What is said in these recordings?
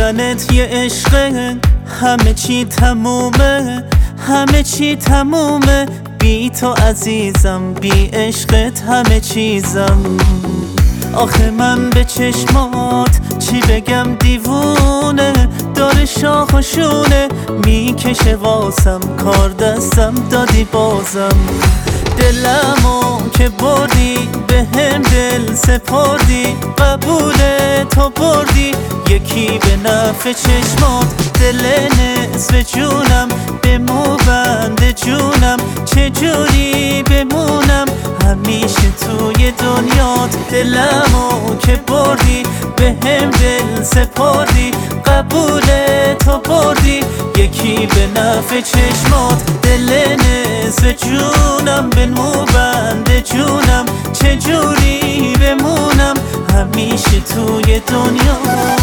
دیدنت یه عشقه، همه چی تمومه، همه چی تمومه. بی تو عزیزم، بی عشقت همه چیزم. آخه من به چشمات چی بگم، دیوونه داره شاخ و شونه میکشه واسم، کار دستم دادی بازم. دلمو که بردی به هم دل سپردی، قبول تو بردی یکی به نفع چشمات. دل نصف جونم بمو بند جونم، چجوری بمونم همیشه توی دنیات. دلمو که بردی به هم دل سپردی، قبول تو بردی یکی به نفع چشمات. دل نصف جونم بمو بند جونم، چجوری بمونم همیشه توی دنیات.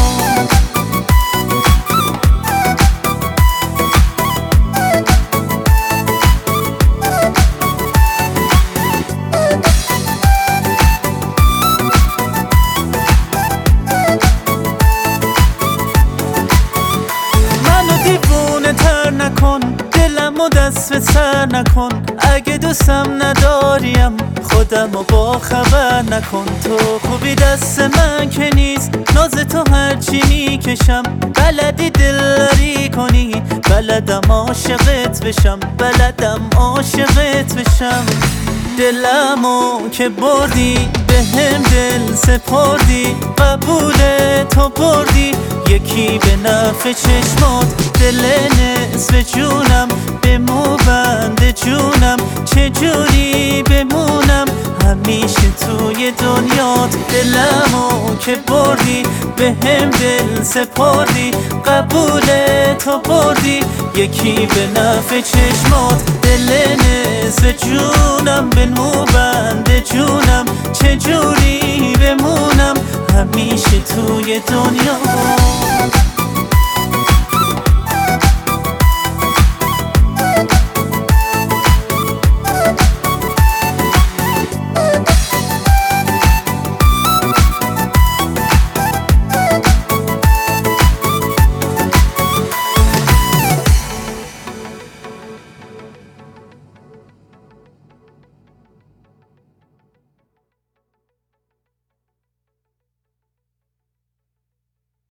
نکن دلمو دست به سر نکن، اگه دوستم نداریم خودمو با خبر نکن. تو خوبی دست من که نیست، ناز تو هرچی میکشم. بلدی دلداری کنی، بلدم عاشقت بشم، بلدم عاشقت بشم. دلمو که بردی به هم دل سپردی، قبول تو بردی یکی به نفع چشمات. دل نصف جونم بمو بند جونم، چجوری بمونم همیشه توی دنیات. دلمو که بردی به هم دل سپردی، قبول تو بردی یکی به نفع چشمات. دل نصف جونم بمو بند جونم، چجوری بمونم همیشه توی دنیات.